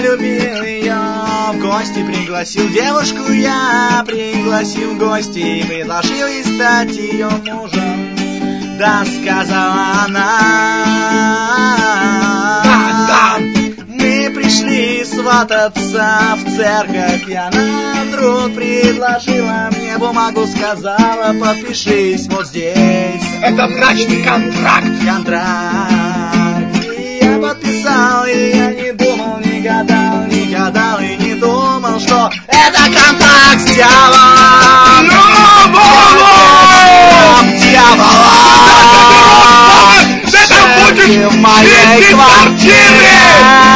полюбил ее, в гости пригласил девушку я, пригласил в гости и предложил ей стать ее мужем. Да, сказала она, мы пришли свататься в церковь, и она вдруг предложила мне бумагу, сказала, подпишись вот здесь. Это брачный контракт. И я подписал, и я не думал, не гадал и не думал, что это контракт с дьяволом. Это будешь в моей квартире.